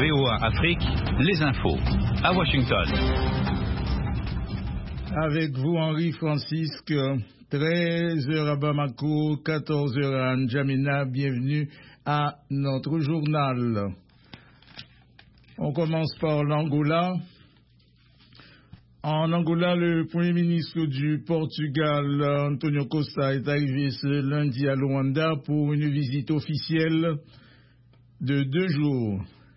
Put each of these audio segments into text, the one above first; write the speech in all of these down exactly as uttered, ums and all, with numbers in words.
V O A Afrique, les infos. À Washington. Avec vous, Henri Francisque, treize heures à Bamako, quatorze heures à N'Djamena. Bienvenue à notre journal. On commence par l'Angola. En Angola, le Premier ministre du Portugal, António Costa, est arrivé ce lundi à Luanda pour une visite officielle de deux jours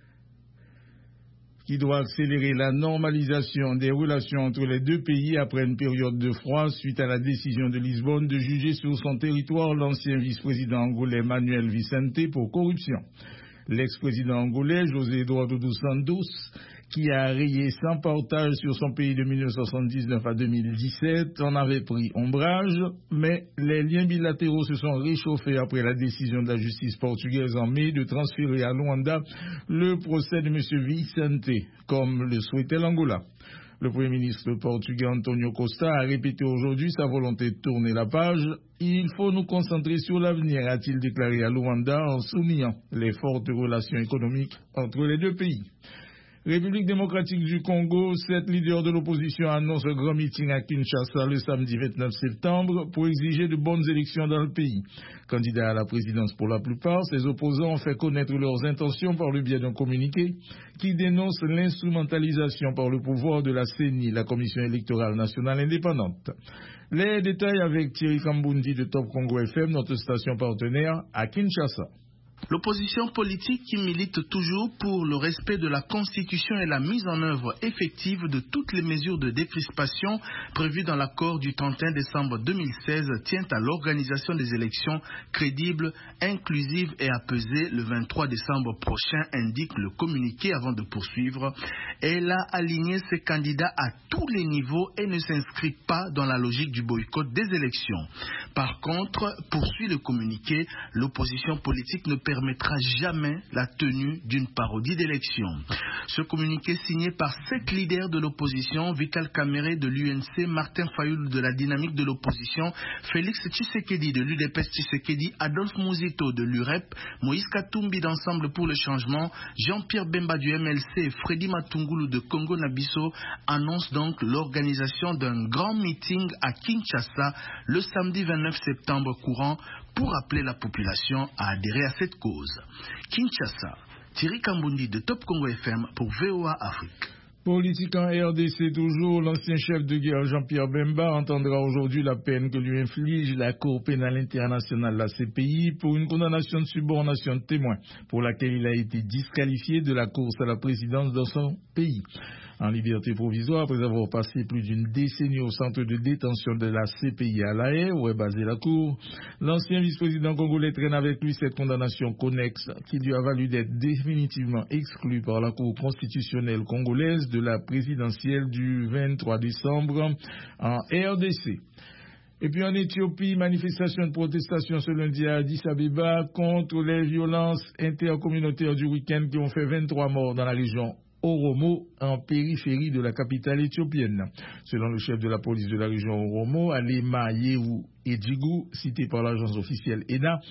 qui doit accélérer la normalisation des relations entre les deux pays après une période de froid suite à la décision de Lisbonne de juger sur son territoire l'ancien vice-président angolais Manuel Vicente pour corruption. L'ex-président angolais José Eduardo dos Santos, qui a rayé sans partage sur son pays de mille neuf cent soixante-dix-neuf à deux mille dix-sept, en avait pris ombrage, mais les liens bilatéraux se sont réchauffés après la décision de la justice portugaise en mai de transférer à Luanda le procès de M. Vicente, comme le souhaitait l'Angola. Le Premier ministre portugais António Costa a répété aujourd'hui sa volonté de tourner la page. Il faut nous concentrer sur l'avenir, a-t-il déclaré à Luanda en soulignant les fortes relations économiques entre les deux pays. République démocratique du Congo, sept leaders de l'opposition annoncent un grand meeting à Kinshasa le samedi vingt-neuf septembre pour exiger de bonnes élections dans le pays. Candidats à la présidence pour la plupart, ces opposants ont fait connaître leurs intentions par le biais d'un communiqué qui dénonce l'instrumentalisation par le pouvoir de la C E N I, la Commission électorale nationale indépendante. Les détails avec Thierry Kambundi de Top Congo F M, notre station partenaire à Kinshasa. L'opposition politique qui milite toujours pour le respect de la Constitution et la mise en œuvre effective de toutes les mesures de décrispation prévues dans l'accord du trente et un décembre deux mille seize tient à l'organisation des élections crédibles, inclusives et apaisées le vingt-trois décembre prochain, indique le communiqué avant de poursuivre. Elle a aligné ses candidats à tous les niveaux et ne s'inscrit pas dans la logique du boycott des élections. Par contre, poursuit le communiqué, l'opposition politique ne permettra jamais la tenue d'une parodie d'élection. Ce communiqué signé par sept leaders de l'opposition, Vital Kamerhe de l'U N C, Martin Fayoul de la dynamique de l'opposition, Félix Tshisekedi de l'U D P S Tshisekedi, Adolphe Mouzito de l'U R E P, Moïse Katumbi d'Ensemble pour le Changement, Jean-Pierre Bemba du M L C et Freddy Matungulu de Congo Nabiso annoncent donc l'organisation d'un grand meeting à Kinshasa le samedi vingt-neuf septembre courant pour appeler la population à adhérer à cette cause. Kinshasa, Thierry Kambundi de Top Congo F M pour V O A Afrique. Politique en R D C toujours, l'ancien chef de guerre Jean-Pierre Bemba entendra aujourd'hui la peine que lui inflige la Cour pénale internationale, la C P I, pour une condamnation de subornation de témoin, pour laquelle il a été disqualifié de la course à la présidence dans son pays. En liberté provisoire, après avoir passé plus d'une décennie au centre de détention de la C P I à La Haye, où est basée la Cour, l'ancien vice-président congolais traîne avec lui cette condamnation connexe qui lui a valu d'être définitivement exclu par la Cour constitutionnelle congolaise de la présidentielle du vingt-trois décembre en R D C. Et puis en Éthiopie, manifestation de protestation ce lundi à Addis Abeba contre les violences intercommunautaires du week-end qui ont fait vingt-trois morts dans la région Oromo, en périphérie de la capitale éthiopienne. Selon le chef de la police de la région Oromo, Alema Yehu Edjigou, cité par l'agence officielle E N A,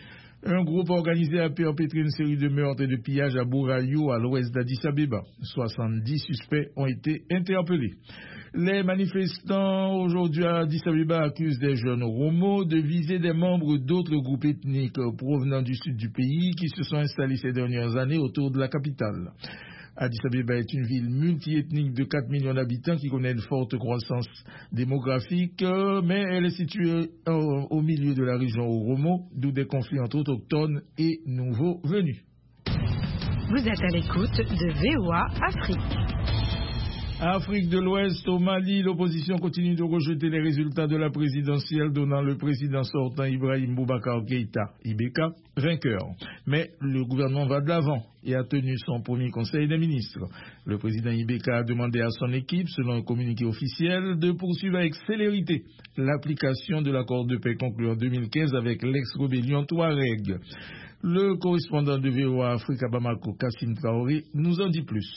un groupe organisé a perpétré une série de meurtres et de pillages à Bourayo, à l'ouest d'Addis Abeba. soixante-dix suspects ont été interpellés. Les manifestants aujourd'hui à Addis Abeba accusent des jeunes Oromo de viser des membres d'autres groupes ethniques provenant du sud du pays qui se sont installés ces dernières années autour de la capitale. Addis Abeba est une ville multiethnique de quatre millions d'habitants qui connaît une forte croissance démographique, mais elle est située au, au milieu de la région Oromo, d'où des conflits entre autochtones et nouveaux venus. Vous êtes à l'écoute de V O A Afrique. Afrique de l'Ouest, au Mali, l'opposition continue de rejeter les résultats de la présidentielle donnant le président sortant Ibrahim Boubacar Keïta, I B K, vainqueur. Mais le gouvernement va de l'avant et a tenu son premier conseil des ministres. Le président I B K a demandé à son équipe, selon un communiqué officiel, de poursuivre avec célérité l'application de l'accord de paix conclu en deux mille quinze avec l'ex-rébellion Touareg. Le correspondant de V O A Afrique à Bamako, Kassim Traoré, nous en dit plus.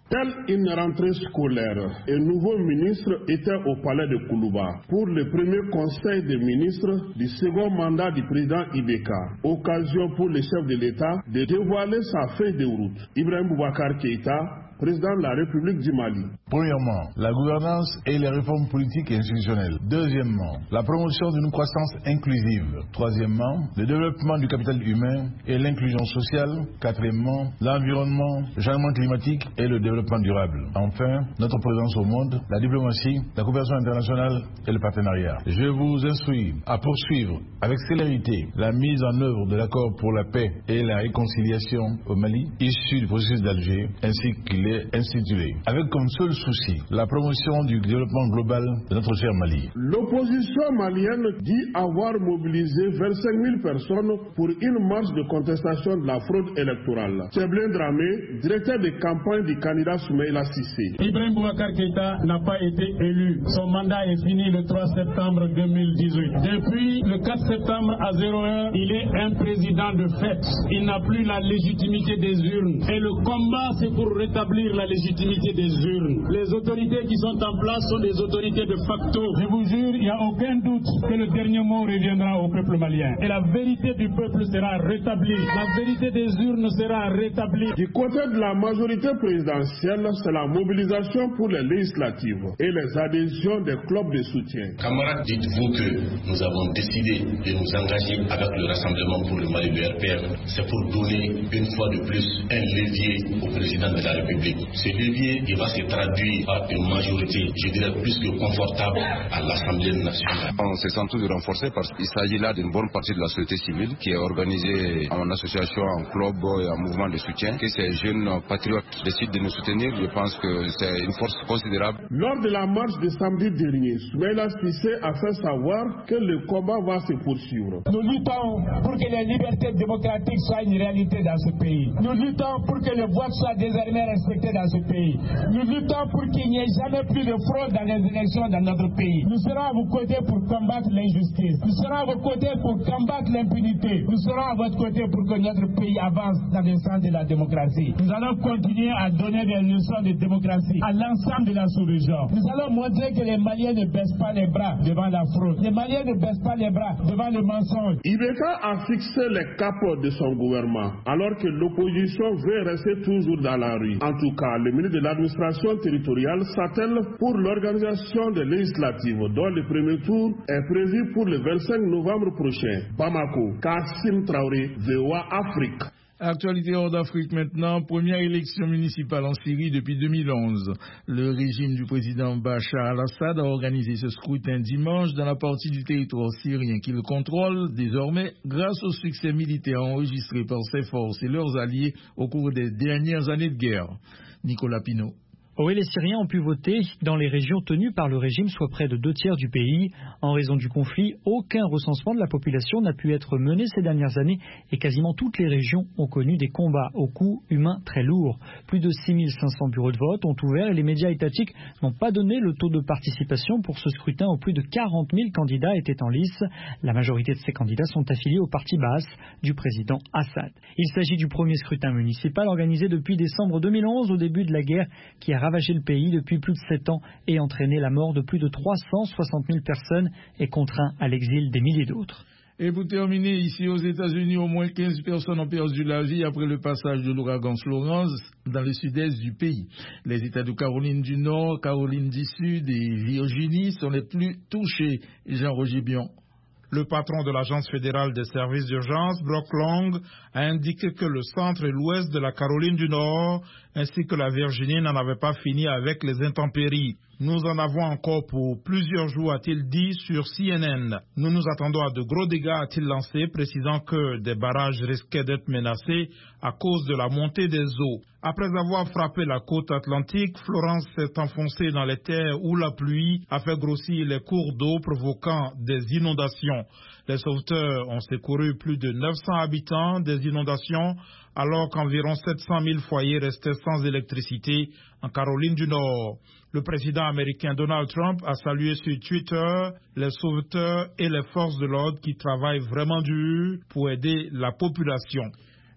Telle une rentrée scolaire, un nouveau ministre était au palais de Koulouba pour le premier conseil des ministres du second mandat du président Ibeka. Occasion pour le chef de l'État de dévoiler sa feuille de route. Ibrahim Boubacar Keïta, président de la République du Mali. Premièrement, la gouvernance et les réformes politiques et institutionnelles. Deuxièmement, la promotion d'une croissance inclusive. Troisièmement, le développement du capital humain et l'inclusion sociale. Quatrièmement, l'environnement, le changement climatique et le développement durable. Enfin, notre présence au monde, la diplomatie, la coopération internationale et le partenariat. Je vous instruis à poursuivre avec célérité la mise en œuvre de l'accord pour la paix et la réconciliation au Mali, issu du processus d'Alger, ainsi qu'il est institué, avec comme seul souci la promotion du développement global de notre cher Mali. L'opposition malienne dit avoir mobilisé vingt-cinq mille personnes pour une marche de contestation de la fraude électorale. Tcheblin Dramé, directeur de campagne du candidat Soumaïla Cissé. Ibrahim Boubacar Keïta n'a pas été élu. Son mandat est fini le trois septembre deux mille dix-huit. Depuis le quatre septembre à zéro heure, il est un président de fait. Il n'a plus la légitimité des urnes. Et le combat, c'est pour rétablir la légitimité des urnes. Les autorités qui sont en place sont des autorités de facto. Je vous jure, il n'y a aucun doute que le dernier mot reviendra au peuple malien. Et la vérité du peuple sera rétablie. La vérité des urnes sera rétablie. Du côté de la majorité présidentielle, c'est la mobilisation pour les législatives et les adhésions des clubs de soutien. Camarades, dites-vous que nous avons décidé de nous engager avec le Rassemblement pour le Mali, le R P M. C'est pour donner une fois de plus un levier au président de la République. Ce levier, il va se traduire par une majorité, je dirais plus que confortable, à l'Assemblée nationale. On se sent tous renforcés parce qu'il s'agit là d'une bonne partie de la société civile qui est organisée en association, en club et en mouvement de soutien. Que ces jeunes patriotes décident de nous soutenir, je pense que c'est une force considérable. Lors de la marche de samedi dernier, Soumaïla Cissé a fait savoir que le combat va se poursuivre. Nous luttons pour que les libertés démocratiques soient une réalité dans ce pays. Nous luttons pour que le vote soit désormais respecté dans ce pays. Nous luttons pour qu'il n'y ait jamais plus de fraude dans les élections dans notre pays. Nous serons à vos côtés pour combattre l'injustice. Nous serons à vos côtés pour combattre l'impunité. Nous serons à votre côté pour que notre pays avance dans le sens de la démocratie. Nous allons continuer à donner des leçons de démocratie à l'ensemble de la sous-région. Nous allons montrer que les Maliens ne baissent pas les bras devant la fraude. Les Maliens ne baissent pas les bras devant le mensonge. Ibeka a fixé les capots de son gouvernement, alors que l'opposition veut rester toujours dans la rue. En tout cas, le ministre de l'administration territoriale s'attelle pour l'organisation des législatives, dont le premier tour est prévu pour le vingt-cinq novembre prochain. Bamako, Kassim Traoré, V O A Afrique. Actualité hors d'Afrique maintenant, première élection municipale en Syrie depuis deux mille onze. Le régime du président Bachar al-Assad a organisé ce scrutin dimanche dans la partie du territoire syrien qu'il contrôle désormais grâce au succès militaire enregistré par ses forces et leurs alliés au cours des dernières années de guerre. Nicolas Pinault. Oui, les Syriens ont pu voter dans les régions tenues par le régime, soit près de deux tiers du pays. En raison du conflit, aucun recensement de la population n'a pu être mené ces dernières années et quasiment toutes les régions ont connu des combats au coût humain très lourd. Plus de six mille cinq cents bureaux de vote ont ouvert et les médias étatiques n'ont pas donné le taux de participation pour ce scrutin où plus de quarante mille candidats étaient en lice. La majorité de ces candidats sont affiliés au parti Baas du président Assad. Il s'agit du premier scrutin municipal organisé depuis décembre deux mille onze, au début de la guerre qui a ravagé le pays depuis plus de sept ans et entraîné la mort de plus de trois cent soixante mille personnes et contraint à l'exil des milliers d'autres. Et pour terminer, ici aux États-Unis, au moins quinze personnes ont perdu la vie après le passage de l'ouragan Florence dans le sud-est du pays. Les États de Caroline du Nord, Caroline du Sud et Virginie sont les plus touchés. Jean-Roger Bion. Le patron de l'Agence fédérale des services d'urgence, Brock Long, a indiqué que le centre et l'ouest de la Caroline du Nord ainsi que la Virginie n'en avaient pas fini avec les intempéries. Nous en avons encore pour plusieurs jours, a-t-il dit sur C N N. Nous nous attendons à de gros dégâts, a-t-il lancé, précisant que des barrages risquaient d'être menacés à cause de la montée des eaux. Après avoir frappé la côte atlantique, Florence s'est enfoncée dans les terres où la pluie a fait grossir les cours d'eau, provoquant des inondations. Les sauveteurs ont secouru plus de neuf cents habitants des inondations, alors qu'environ sept cent mille foyers restaient sans électricité en Caroline du Nord. Le président américain Donald Trump a salué sur Twitter les sauveteurs et les forces de l'ordre qui travaillent vraiment dur pour aider la population.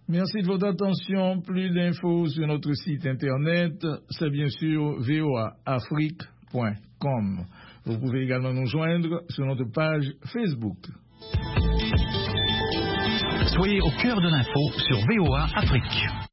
Merci de votre attention. Plus d'infos sur notre site internet, c'est bien sûr v o a afrique point com. Vous pouvez également nous joindre sur notre page Facebook. Soyez au cœur de l'info sur V O A Afrique.